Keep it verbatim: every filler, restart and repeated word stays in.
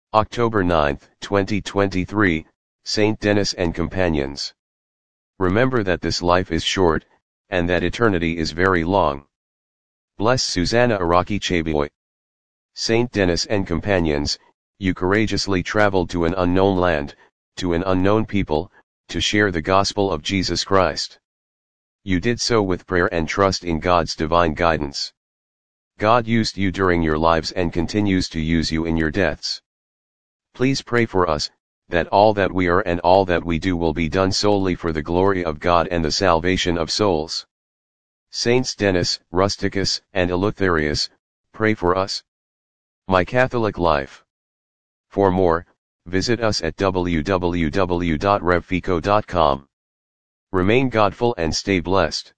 October ninth, twenty twenty-three, Saint Denis and Companions. Remember that this life is short, and that eternity is very long. Bless Susanna Araki Chaboy. Saint Denis and Companions, you courageously traveled to an unknown land, to an unknown people, to share the gospel of Jesus Christ. You did so with prayer and trust in God's divine guidance. God used you during your lives and continues to use you in your deaths. Please pray for us, that all that we are and all that we do will be done solely for the glory of God and the salvation of souls. Saints Denis, Rusticus, and Eleutherius, pray for us. My Catholic Life. For more, visit us at w w w dot revfico dot com. Remain godful and stay blessed.